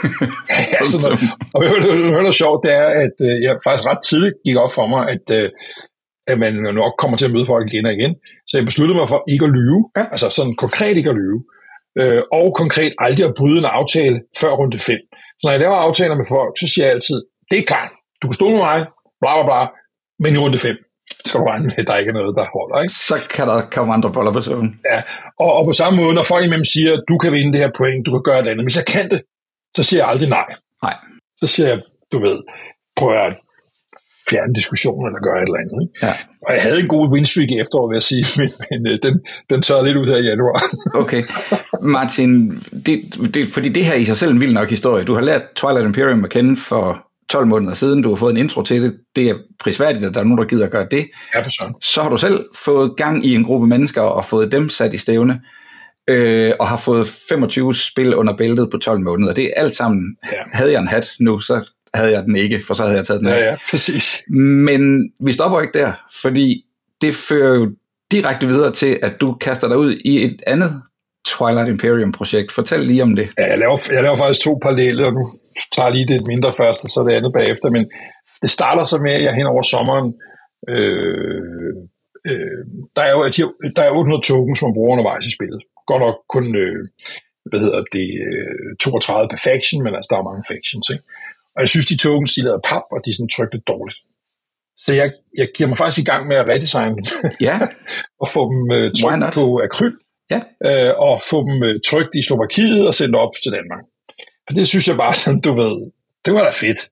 Og det sjovt, det er, at jeg faktisk ret tidligt gik op for mig, at man nok kommer til at møde folk igen og igen. Så jeg besluttede mig for ikke at lyve. Altså sådan konkret ikke at lyve. Og konkret aldrig at bryde en aftale før runde 5. Så når jeg laver aftaler med folk, så siger jeg altid, det er klart, du kan stole med mig, bla bla bla, men i runde 5 skal du regne med, at der ikke er noget, der holder. Ikke? Så kan der komme andre boller på søvn. Ja, og på samme måde, når folk imellem siger, du kan vinde det her point, du kan gøre det andet. Hvis jeg kan det, så siger jeg aldrig nej. Så siger jeg, du ved, prøv at fjerne diskussionen eller gøre et eller andet. Ikke? Ja. Og jeg havde en god winstreak i efteråret, vil jeg sige, men den tørrede lidt ud her i januar. Okay. Martin, fordi det her i sig selv er en vild nok historie. Du har lært Twilight Imperium at kende for 12 måneder siden. Du har fået en intro til det. Det er prisværdigt, at der er nogen, der gider at gøre det. Ja, for sådan. Så har du selv fået gang i en gruppe mennesker og fået dem sat i stævne. Og har fået 25 spil under bæltet på 12 måneder. Det er alt sammen. Havde jeg en hat nu, så havde jeg den ikke, for så havde jeg taget den af. Ja, præcis. Men vi stopper ikke der, fordi det fører jo direkte videre til, at du kaster dig ud i et andet Twilight Imperium-projekt. Fortæl lige om det. Ja, jeg laver faktisk 2 paralleller, og nu tager jeg lige det mindre først, og så det andet bagefter, men det starter så med, at jeg hen over sommeren, der er 800 tokens, man bruger undervejs i spillet. Godt nok kun 32 per faction, men altså der er mange factions, ikke? Og jeg synes, de tokens, de lavede pap, og de er sådan trykt lidt dårligt. Så jeg giver mig faktisk i gang med at redesigne dem. Ja. Og få dem trykt på akryl. Ja. Og få dem trykt i Slovakiet og sendt op til Danmark. For det synes jeg bare sådan, du ved, det var da fedt.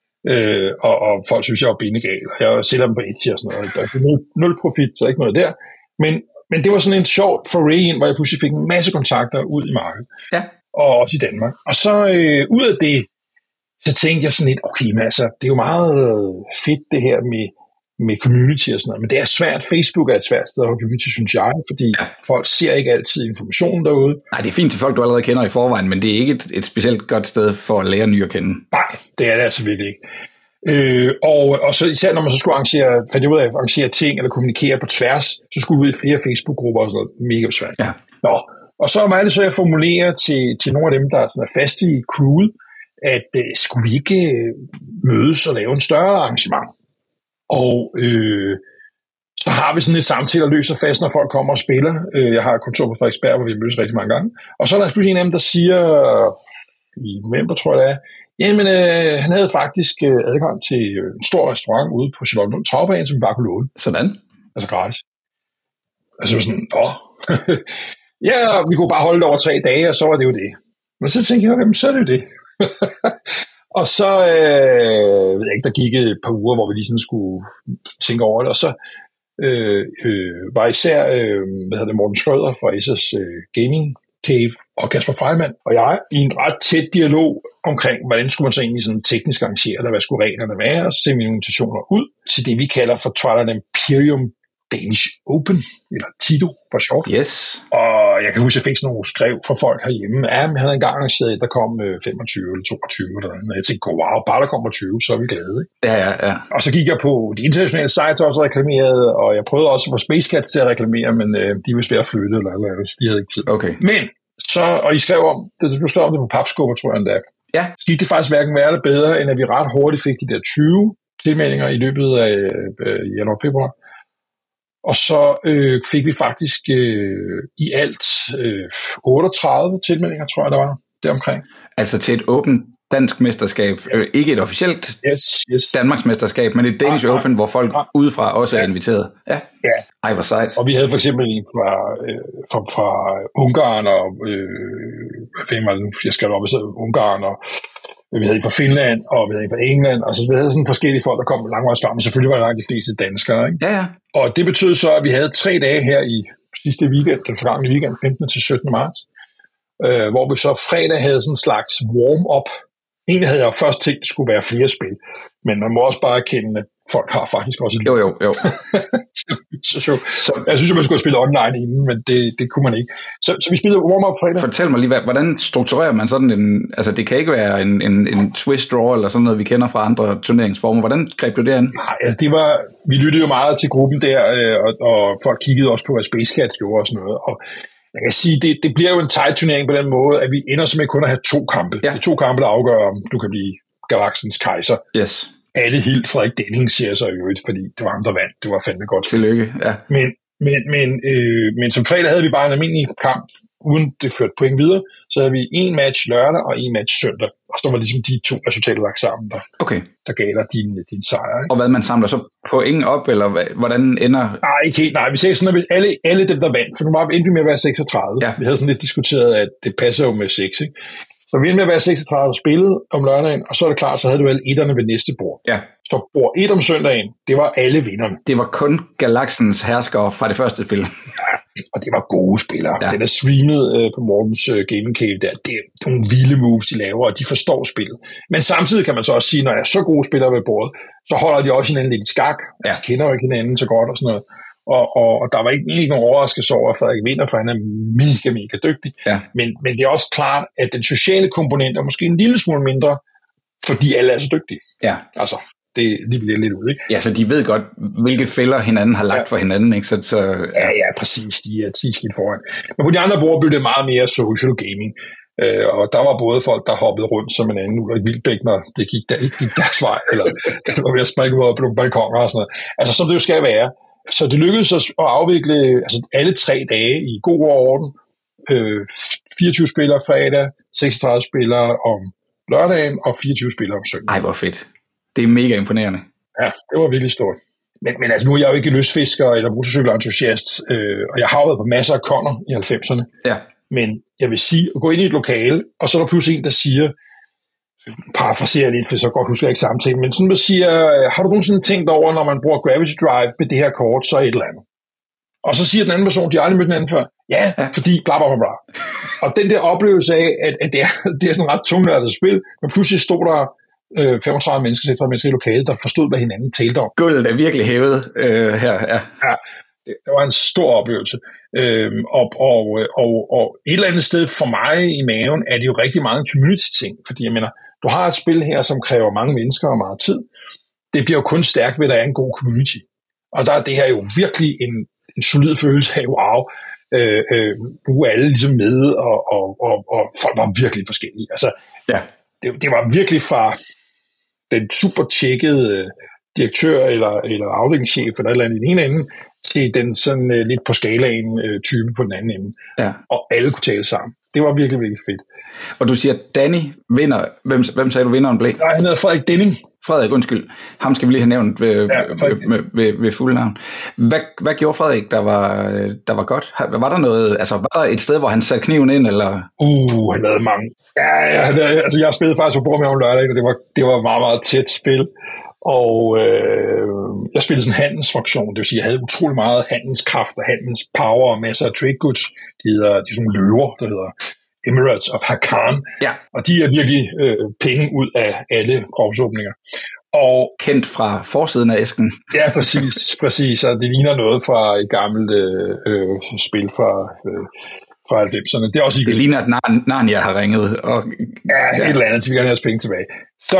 Og folk synes, jeg var bindegal. Og jeg sælger dem på Etsy og sådan noget. Der er nul profit, så ikke noget der. Men det var sådan en sjov foray ind, hvor jeg pludselig fik en masse kontakter ud i markedet. Ja. Og også i Danmark. Og så ud af det, så tænkte jeg sådan lidt, okay, men altså, det er jo meget fedt det her med community og sådan noget, men det er svært. Facebook er et svært sted at have community, synes jeg, fordi folk ser ikke altid information derude. Nej, det er fint til folk, du allerede kender i forvejen, men det er ikke et specielt godt sted for at lære nye at kende. Nej, det er det altså virkelig ikke. Og så især når man så skulle arrangere ting eller kommunikere på tværs, så skulle vi ud i flere Facebook-grupper og sådan noget. Mega svært. Ja. Nå, og så var det så, jeg formulerer til nogle af dem, der sådan er fast i crewet, at skulle vi ikke mødes og lave en større arrangement? Og så har vi sådan et samtale, der løser fast, når folk kommer og spiller. Jeg har et kontor på Frederiksberg, hvor vi mødes rigtig mange gange. Og så er der pludselig en af dem, der siger, i november tror jeg det er, jamen han havde faktisk adgang til en stor restaurant ude på Charlottenlund Travbane, som vi bare kunne låne. Sådan? Altså gratis. Altså sådan, ja, vi kunne bare holde det over 3 dage, og så var det jo det. Men så tænkte jeg, jamen så er det jo det. Og så ved jeg ikke, der gik et par uger, hvor vi lige sådan skulle tænke over det, og så var især Morten Schrøder fra SS Gaming Cave og Kasper Freimann og jeg i en ret tæt dialog omkring, hvordan skulle man så egentlig sådan teknisk arrangere, eller hvad skulle reglerne være, og så sendte vi nogle invitationer ud til det, vi kalder for Twilight Imperium Danish Open, eller TIDO for sjovt. Yes. Og jeg kan huske, at jeg fik sådan nogle skrev fra folk herhjemme. Ja, men han havde engang arrangeret, der kom 25 eller 22 eller noget. Og jeg tænkte, wow, bare der kommer 20, så er vi glade. Ikke? Ja. Og så gik jeg på de internationale sites også reklameret, og jeg prøvede også at få Space Cats til at reklamere, men de var svært at flytte, eller de havde ikke tid. Okay. Men så, og I skrev om, det blev skrevet om det på papskubber, tror jeg endda. Ja. Så gik det faktisk hverken værre eller bedre, end at vi ret hurtigt fik de der 20 tilmeldinger i løbet af januar-februar. Og så fik vi faktisk i alt 38 tilmeldinger, tror jeg, der var deromkring. Altså til et åbent dansk mesterskab. Ikke et officielt Danmarks mesterskab, men et Danish Open, hvor folk udefra også er inviteret. Ja. Ej, hvor sejt. Og vi havde for eksempel en fra Ungarn, og jeg skrev op, så Ungarn, og vi havde en fra Finland, og vi havde en fra England, og så vi havde sådan forskellige folk, der kom langvejs frem, men selvfølgelig var det langt de fleste danskere. Ikke? Ja. Og det betød så, at vi havde 3 dage her i sidste weekend, den forgangne weekend, 15. til 17. marts, hvor vi så fredag havde sådan en slags warm-up. Egentlig havde jeg først tænkt, at det skulle være flere spil, men man må også bare erkende, at folk har faktisk også et Jo. så jeg synes, at man skulle spille online inden, men det kunne man ikke. Så vi spillede warm-up fredag. Fortæl mig lige, hvordan strukturerer man sådan en... Altså, det kan ikke være en Swiss draw eller sådan noget, vi kender fra andre turneringsformer. Hvordan greb du det an? Nej, altså vi lyttede jo meget til gruppen der, og folk kiggede også på, hvad Space Cats gjorde og sådan noget, og jeg kan sige, det bliver jo en tight turnering på den måde, at vi ender simpelthen kun at have 2 kampe. Ja. Det er 2 kampe, der afgør, om du kan blive galaksens kejser. Yes. Alle helt Frederik Denning siger så jo ikke, fordi det var ham, der vandt. Det var fandme godt. Tillykke, ja. Men som fredag havde vi bare en almindelig kamp, uden det førte point videre. Så havde vi 1 match lørdag og 1 match søndag. Og så var ligesom de 2 resultater lagt sammen, der gav dig din sejr. Ikke? Og hvad man samler så point op, eller hvordan ender... Nej, ikke helt. Nej, vi sagde sådan, at alle dem, der vandt, for nu var vi endte med at være 36. Ja. Vi havde sådan lidt diskuteret, at det passer jo med 6, ikke? Så vi endte med at være 36 spillet om lørdagen, og så er det klart, så havde du alle etterne ved næste bord. Ja. Så bord 1 om søndagen, det var alle vinderne. Det var kun galaksens herskere fra det første spil. Ja, og det var gode spillere. Ja. Den er streamet på Mortens Gaming Cave der. Det er nogle vilde moves, de laver, og de forstår spillet. Men samtidig kan man så også sige, når der er så gode spillere ved bordet, så holder de også hinanden lidt i skak. Ja. Altså, de kender jo ikke hinanden så godt og sådan noget. Og der var ikke nogen overraskelse over, at Frederik vinder, for han er mega dygtig. Ja. Men det er også klart, at den sociale komponent er måske en lille smule mindre, fordi alle er så dygtige. Ja. Altså, det bliver lidt ud, ikke? Ja, så de ved godt, hvilke fælder hinanden har lagt for hinanden, ikke? Ja, præcis. De er 10 skidt foran. Men på de andre bord blev det meget mere social gaming. Og der var både folk, der hoppede rundt som en anden Ulrik Vildbæk, når det gik der ikke gik deres vej, eller det var ved at springe ud på nogle balkoner og sådan noget. Altså, som det jo skal være. Så det lykkedes os at afvikle alle 3 dage i god orden, 24 spillere fredag, 36 spillere om lørdagen og 24 spillere om søndag. Ej, hvor fedt. Det er mega imponerende. Ja, det var virkelig stort. Men altså, nu er jeg jo ikke lystfisker eller motorcykelentusiast, og jeg har jo været på masser af koner i 90'erne. Ja. Men jeg vil sige, at gå ind i et lokale, og så er der pludselig en, der siger, parafraserer lidt, for så godt husker jeg ikke samtalen, men sådan, der siger, har du nogensinde tænkt over, når man bruger Gravity Drive med det her kort, så et eller andet? Og så siger den anden person, de har aldrig mødt den anden før, ja. Fordi bla bla bla bla. Og den der oplevelse af, at det er sådan et ret tungnørdet spil, men pludselig stod der 35 mennesker, 36 mennesker i lokalet, der forstod, hvad hinanden talte om. Gulvet er virkelig hævet her, ja. Ja, det var en stor oplevelse. Og et eller andet sted for mig i maven er det jo rigtig meget en community-ting, fordi jeg mener, du har et spil her, som kræver mange mennesker og meget tid. Det bliver jo kun stærkt ved, at der er en god community. Og der er det her jo virkelig en solid følelse af, wow, nu er alle ligesom med, og folk var virkelig forskellige. Altså, ja. Det var virkelig fra den super tjekkede direktør eller afdelingschef eller et eller andet i den ene ende, til den sådan lidt på skalaen type på den anden ende. Ja. Og alle kunne tale sammen. Det var virkelig, virkelig fedt. Og du siger, Danny vinder. Hvem sagde du vinderen blev? Nej, han hedder Frederik Denning. Frederik, undskyld. Ham skal vi lige have nævnt ved fuld navn. Hvad gjorde Frederik, der var godt? Var der noget, altså var der et sted, hvor han satte kniven ind, eller? Han lavede mange. Ja, altså jeg spillede faktisk på bord med om lørdag, og det var meget, meget tæt spil. Og jeg spillede sådan en handelsfraktion, det vil sige, jeg havde utrolig meget handelskraft og handelspower og masser af trade goods. De er sådan nogle løver, der hedder Emirates of Hakan, ja. Og de er virkelig penge ud af alle kropsåbninger. Og kendt fra forsiden af æsken. Ja, præcis. Og det ligner noget fra et gammelt spil fra 90'erne. Det ligner, at Narnia har ringet. Og, ja, et eller andet. De vil gerne have penge tilbage. Så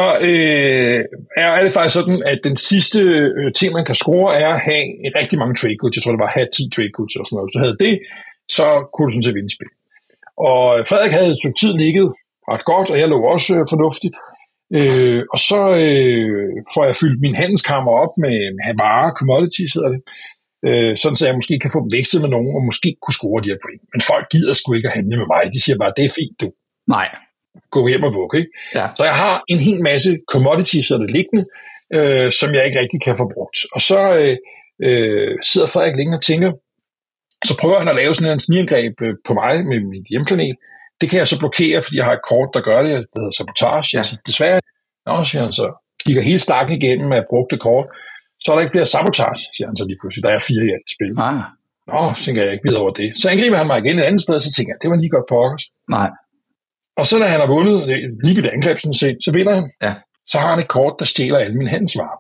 er det faktisk sådan, at den sidste ting, man kan score, er at have rigtig mange trade goods. Jeg tror, det var at have 10 trade goods og sådan noget. Hvis du havde det, så kunne du sådan set vinde spil. Og Frederik havde et stykke tid ligget ret godt, og jeg lå også fornuftigt. Og så får jeg fyldt min handelskammer op med varer, commodities hedder det. Sådan så jeg måske kan få dem vekslet med nogen, og måske kunne score de her point. Men folk gider sgu ikke at handle med mig. De siger bare, det er fint, du. Nej. Gå hjem og vugge, ikke? Ja. Så jeg har en hel masse commodities, der er liggende, som jeg ikke rigtig kan få brugt. Og så sidder Frederik længe og tænker, så prøver han at lave sådan en snigangreb på mig med mit hjemplanet. Det kan jeg så blokere, fordi jeg har et kort, der gør det. Det hedder sabotage. Ja. Jeg siger, desværre, siger han så, kigger hele stakken igennem med brugte kort. Så er der ikke bliver sabotage, siger han så lige pludselig. Der er 4 i alt spil. Så tænker jeg ikke videre over det. Så angriber han mig igen et andet sted, så tænker jeg, det var lige godt pokkers. Nej. Og så når han har vundet, lige ved det angreb, så vinder han. Ja. Så har han et kort, der stjæler alle mine handelsvarer.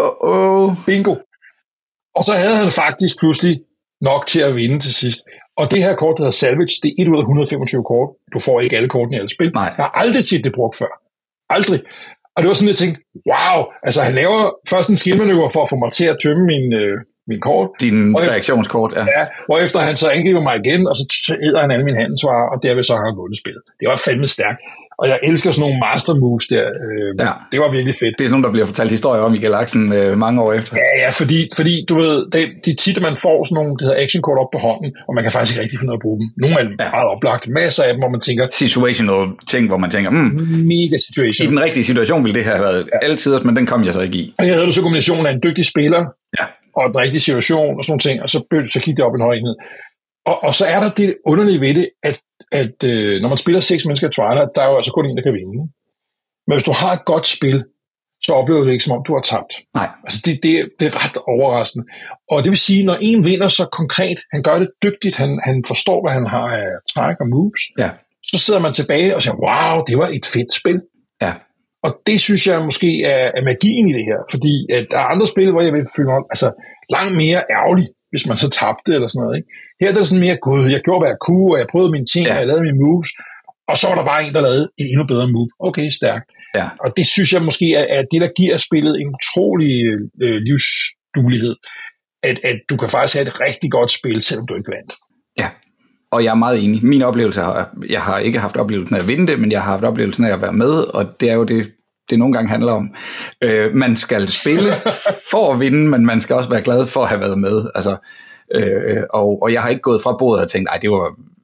Bingo. Og så havde han faktisk pludselig nok til at vinde til sidst. Og det her kort, der hedder Salvage, det er 1 ud af 125 kort. Du får ikke alle kortene i alle spil. Nej. Jeg har aldrig set det brugt før. Aldrig. Og det var sådan, jeg tænkte, wow, altså han laver først en skillmanøvre for at få mig til at tømme min kort. Din reaktionskort, ja. Ja, hvorefter han så angriber mig igen, og så æder han alle mine handelsvarer, og derved så har han vundet spillet. Det var fandme stærkt. Og jeg elsker sådan nogle master moves der. Ja. Det var virkelig fedt. Det er sådan nogle, der bliver fortalt historier om i Galaksen mange år efter. Ja, fordi du ved, det er tit, at man får sådan nogle, det hedder actionkort op på hånden, og man kan faktisk ikke rigtig finde ud af at bruge dem. Nogle af dem er meget oplagt. Masser af dem, hvor man tænker... Situational ting, hvor man tænker, mega situation. I den rigtige situation ville det her have været altid, men den kom jeg så ikke i. Og jeg havde så kombinationen af en dygtig spiller, og en rigtig situation, og sådan nogle ting, og så gik det op i en høj enhed. Og så er der det underlige ved det, at når man spiller 6 mennesker i Twilight, der er jo altså kun en, der kan vinde. Men hvis du har et godt spil, så oplever du det ikke, som om du har tabt. Nej. Altså det er ret overraskende. Og det vil sige, når en vinder så konkret, han gør det dygtigt, han forstår, hvad han har af træk og moves, så sidder man tilbage og siger, wow, det var et fedt spil. Ja. Og det synes jeg måske er magien i det her, fordi at der er andre spil, hvor jeg vil føle mig langt mere ærgerlig, hvis man så tabte eller sådan noget. Ikke? Her er det sådan mere, gud, jeg gjorde, hvad jeg kunne, og jeg prøvede mine ting, og jeg lavede mine moves, og så var der bare en, der lavede et endnu bedre move. Okay, stærkt. Ja. Og det synes jeg måske er det, der giver spillet en utrolig livsduelighed, at du kan faktisk have et rigtig godt spil, selvom du ikke vandt. Ja, og jeg er meget enig. Min oplevelse jeg har ikke haft oplevelsen af at vinde det, men jeg har haft oplevelsen af at være med, og det er jo det nogle gange handler om. Man skal spille for at vinde, men man skal også være glad for at have været med. Altså, og jeg har ikke gået fra bordet og tænkt,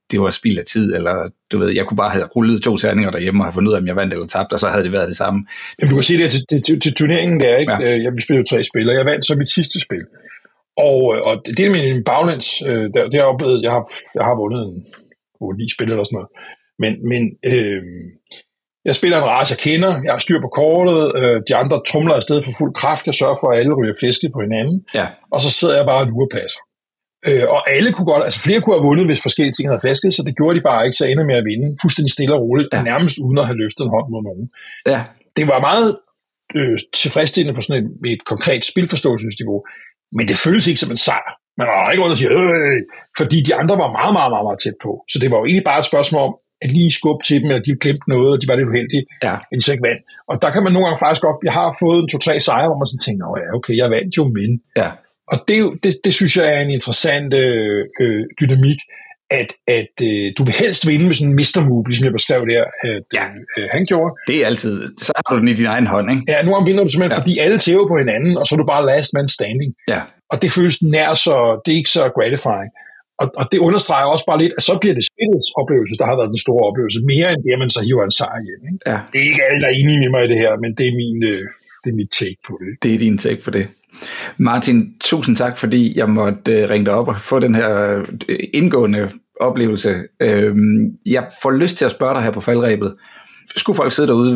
det var spild af tid, eller du ved, jeg kunne bare have rullet 2 terninger derhjemme og have fundet ud af, om jeg vandt eller tabte, og så havde det været det samme. Jamen, du kan se det til turneringen der, ikke? Ja. Jeg spillede jo 3 spil, og jeg vandt så mit sidste spil. Og det er min baglæns, det har jeg oplevet, jeg har vundet 9 spil eller sådan noget. Men jeg spiller en race, jeg kender, jeg har styr på kortet, de andre trumler afsted for fuld kraft, jeg sørger for, at alle ryger flæsket på hinanden, og så sidder jeg bare og lurepasser. Og alle kunne godt, altså flere kunne have vundet, hvis forskellige ting havde flasket, så det gjorde de bare ikke, så ender med at vinde, fuldstændig stille og roligt, nærmest uden at have løftet en hånd mod nogen. Ja. Det var meget tilfredsstillende på sådan et konkret spilforståelsesniveau, men det føles ikke som en sejr. Man var ikke rundt og sige, fordi de andre var meget, meget, meget, meget tæt på. Så det var jo egentlig bare et spørgsmål om, at lige skubbe til dem, eller de glemte noget, og de var lidt uheldige, at de så ikke vandt. Og der kan man nogle gange faktisk godt, jeg har fået 2-3 sejre, hvor man sådan tænker, okay, jeg vandt jo, men. Ja. Og det synes jeg er en interessant dynamik, at du vil helst vinde med sådan en Mr. Move, ligesom jeg beskrev der, han gjorde. Det er altid, så har du den i din egen hånd, ikke? Ja, nu vinder du simpelthen, fordi alle tæver på hinanden, og så er du bare last man standing. Ja. Og det føles nær så, det er ikke så gratifying. Og det understreger også bare lidt, at så bliver det spillets oplevelse, der har været den store oplevelse, mere end det, at man så hiver en sejr hjem. Ikke? Ja. Det er ikke alle, der er enige med mig i det her, men det er mit take på det. Det er din take på det. Martin, tusind tak, fordi jeg måtte ringe dig op og få den her indgående oplevelse. Jeg får lyst til at spørge dig her på faldrebet. Skulle folk sidde derude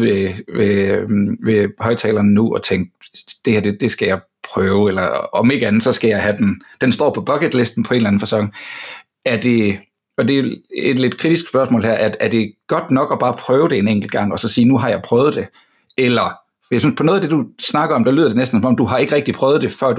ved højtalerne nu og tænke, det her, det skal jeg prøve, eller om ikke andet, så skal jeg have den. Den står på bucketlisten på en eller anden facon. Er det, og det er et lidt kritisk spørgsmål her, er det godt nok at bare prøve det en enkelt gang, og så sige, nu har jeg prøvet det? Eller, for jeg synes, på noget af det, du snakker om, der lyder det næsten som om, du har ikke rigtig prøvet det, før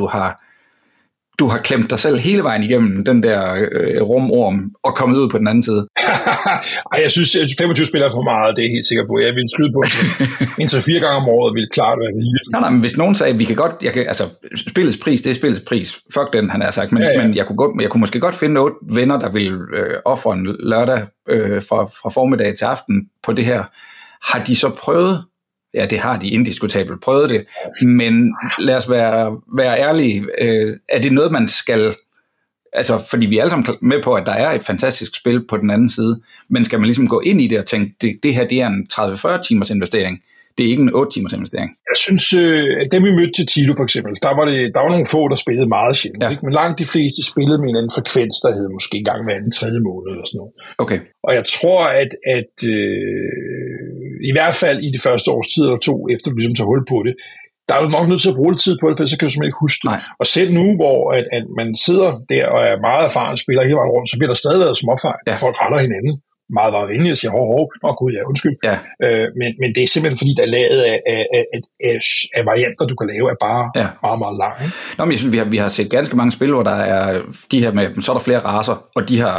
du har klemt dig selv hele vejen igennem den der rumorm og kommet ud på den anden side. Ej, jeg synes, 25 spiller for meget, det er helt sikkert på. Jeg vil skyde på en 3-4 gange om året, vil klart være lige. Nej, men hvis nogen sagde, vi kan godt, altså spillets pris, det er spillets pris. Fuck den, han har sagt. Men, men jeg kunne måske godt finde 8 venner, der vil ofre en lørdag fra formiddag til aften på det her. Har de så prøvet? Ja, det har de indiskutabelt prøvet det, men lad os være ærlige. Er det noget, man skal... Altså, fordi vi er alle sammen med på, at der er et fantastisk spil på den anden side, men skal man ligesom gå ind i det og tænke, det her det er en 30-40 timers investering, det er ikke en 8 timers investering? Jeg synes, at dem vi mødte til Tilo for eksempel, der var nogle få, der spillede meget sjældent, ikke? Men langt de fleste spillede med en anden frekvens, der hed måske en gang hver anden 3. måned eller sådan noget. Okay. Og jeg tror, at i hvert fald i de første års tid eller 2, efter du ligesom tager hul på det, der er jo nok nødt til at bruge lidt tid på det, for så kan du simpelthen ikke huske det. Nej. Og selv nu, hvor at man sidder der og er meget erfaren spiller hele vejen rundt, så bliver der stadig lavet småfejl. Ja. Folk retter hinanden meget venlige og siger, gud, ja, undskyld. Ja. Men det er simpelthen fordi, der er lavet af varianter, du kan lave, er bare meget, meget lang. Ikke? Nå, men jeg synes, vi har set ganske mange spil, hvor der er de her med, så er der flere racer, og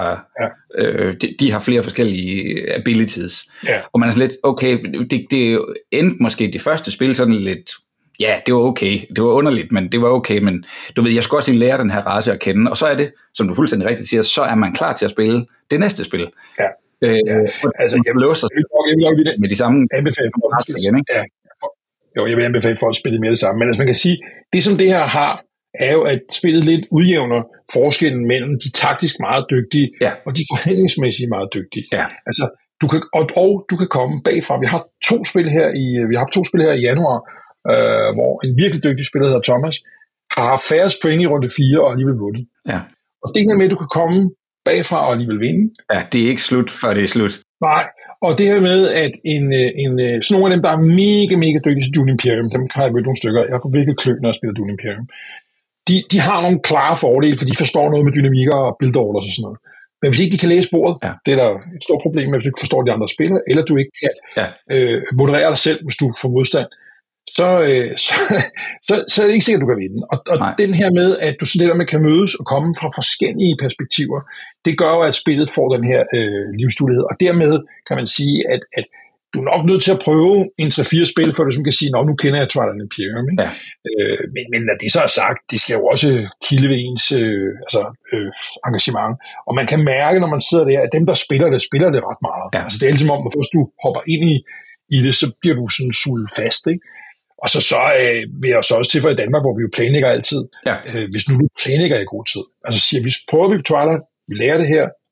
de har flere forskellige abilities. Ja. Og man er sådan lidt, okay, det endte måske det første spil sådan lidt, ja, det var okay, det var underligt, men det var okay, men du ved, jeg skulle også lige lære den her race at kende, og så er det, som du fuldstændig rigtigt siger, så er man klar til at spille det næste spil. Ja. Altså, jeg vil låse med de samme anbefale folk igen, ikke? Ja. Jo, jeg vil anbefale folk at spille mere det samme, men altså man kan sige, det som det her har, er jo, at spillet lidt udjævner forskellen mellem de taktisk meget dygtige og de forhandlingsmæssigt meget dygtige. Ja. Altså, du kan komme bagfra. Vi har haft 2 spil her i januar, hvor en virkelig dygtig spiller, der hedder Thomas, har haft færrest point i runde 4 og alligevel vundet. Ja. Og det her med, at du kan komme bagfra og alligevel vinde. Ja, det er ikke slut, før det er slut. Nej, og det her med, at sådan nogle af dem, der er mega, mega dygtige til Dune Imperium, dem har jeg mødt nogle stykker, jeg får virkelig klø, når jeg spiller Dune Imperium. De har nogle klare fordele, for de forstår noget med dynamikker og build orders og sådan noget. Men hvis ikke de kan læse bordet, det er der et stort problem med, hvis du ikke forstår de andre spillere, eller du ikke kan moderere dig selv, hvis du får modstand, så er det ikke sikkert, at du kan vinde. Og den her med, at du sådan der med kan mødes og komme fra forskellige perspektiver, det gør jo, at spillet får den her livsduelighed. Og dermed kan man sige, at du er nok nødt til at prøve en 3-4 spil, før du kan sige, nu kender jeg Twilight Imperium. Ikke? Ja. Men når det så er sagt, det skal jo også kilde ved ens engagement. Og man kan mærke, når man sidder der, at dem, der spiller det ret meget. Ja. Altså det er altid om, når først du hopper ind i det, så bliver du sådan sultet fast, ikke? Og så vil jeg også tilføje i Danmark, hvor vi jo planlægger altid. Ja. Hvis nu du planlægger i god tid. Altså siger vi, prøver vi på Twilight, vi lærer det her,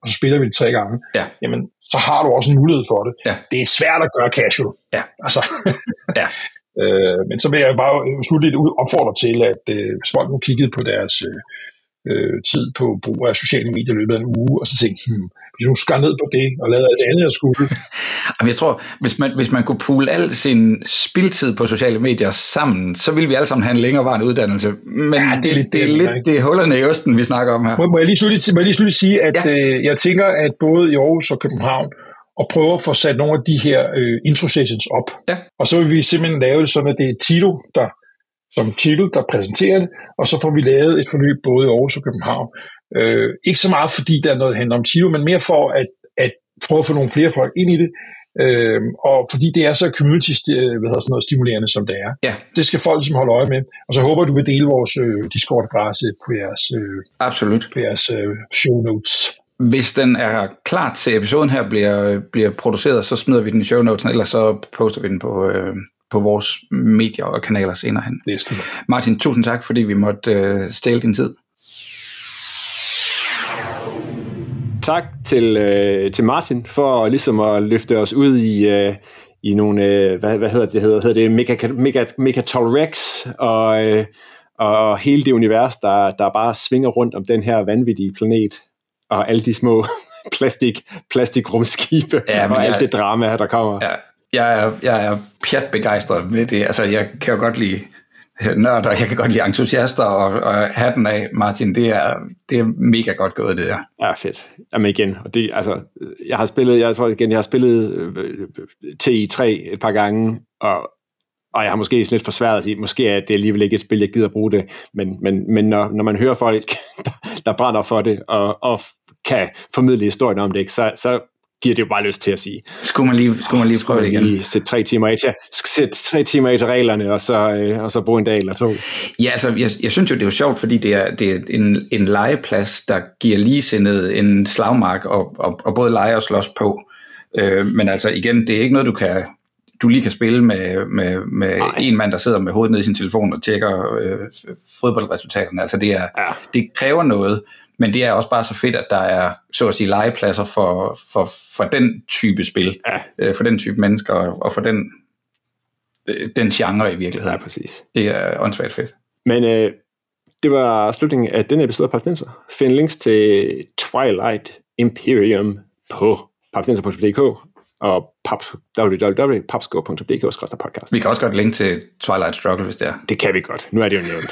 og så spiller vi det 3 gange, jamen, så har du også en mulighed for det. Ja. Det er svært at gøre casual. Ja. Altså. Ja. Men så vil jeg bare slutligt opfordre til, at hvis folk nu kiggede på deres tid på brug af sociale medier i løbet af en uge, og så tænkte, hvis du skar ned på det, og lavede alt andet, jeg skulle. Jeg tror, hvis man kunne poole al sin spildtid på sociale medier sammen, så ville vi alle sammen have en længerevarende uddannelse. Men det er lidt det hullerne i osten, vi snakker om her. Må jeg lige slutte sige, at jeg tænker, at både i Aarhus og København, og prøve at få sat nogle af de her intro-sessions op. Ja. Og så vil vi simpelthen lave det sådan, at det er Tito, der præsenterer det, og så får vi lavet et forløb både i Aarhus og København. Ikke så meget, fordi der er noget, der handler om Tito, men mere for at prøve at få nogle flere folk ind i det, og fordi det er så community-stimulerende, som det er. Ja. Det skal folk ligesom holde øje med. Og så håber du vil dele vores Discord-adresse på jeres, på jeres show notes. Hvis den er klar til episoden her bliver produceret, så smider vi den i show notes, ellers så poster vi den på vores medier og kanaler senere hen. Det er Martin, tusind tak, fordi vi måtte stjæle din tid. Tak til Martin for ligesom at løfte os ud i nogle, hvad hedder det Megatol Rex og hele det univers, der bare svinger rundt om den her vanvittige planet. Og alle de små plastikrumskibe og alt det drama, der kommer. Ja, jeg er pjatbegejstret med det. Altså, jeg kan jo godt lide nørder, jeg kan godt lide entusiaster, og hatten af, Martin, det er mega godt gået, det der. Ja, fedt. Jamen igen, og det, altså, jeg har spillet TI3 et par gange, og jeg har måske lidt for svært at sige, måske er det alligevel ikke et spil, jeg gider bruge det, men når man hører folk, der brænder for det, og kan formidle historien om det, ikke, så giver det jo bare lyst til at sige. Skulle man lige prøve det igen? Sætte 3 timer af til reglerne, og så bruge en dag eller 2. Ja, altså, jeg synes jo, det er jo sjovt, fordi det er en legeplads, der giver ligesindede en slagmark, og både lege og slås på. Men altså igen, det er ikke noget, du lige kan spille med en mand, der sidder med hovedet ned i sin telefon og tjekker fodboldresultaterne. Altså det kræver noget, men det er også bare så fedt, at der er, så at sige, legepladser for den type spil, for den type mennesker, og for den genre i virkeligheden. Ja, præcis. Det er åndssvagt fedt. Men det var slutningen af denne episode af Papsnenser. Find links til Twilight Imperium på papsnenser.dk og www.papsko.dk/podcast. Vi kan også godt linke til Twilight Struggle, hvis det er. Det kan vi godt. Nu er det jo nævnt.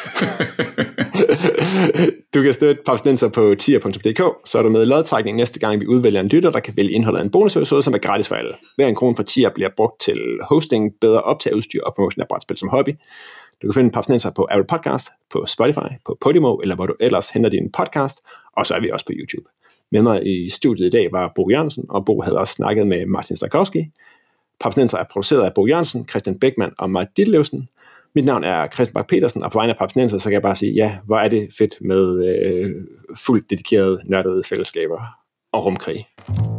Du kan støtte Papsnenser på tier.dk, så er du med i lodtrækning næste gang, vi udvælger en lytter, der kan vælge indholdet af en bonusepisode, som er gratis for alle. Hver en krone fra tier bliver brugt til hosting, bedre optageudstyr og promotion af brætspil som hobby. Du kan finde Papsnenser på Apple Podcast, på Spotify, på Podimo, eller hvor du ellers henter din podcast, og så er vi også på YouTube. Med mig i studiet i dag var Bo Jørgensen, og Bo havde også snakket med Martin Starkowski. Papsnenser er produceret af Bo Jørgensen, Christian Beckmann og Mart Ditlevsen. Mit navn er Christian Bak Petersen, og på vegne af Papsnenser, så kan jeg bare sige, ja, hvor er det fedt med fuldt dedikerede, nørdede fællesskaber og rumkrig.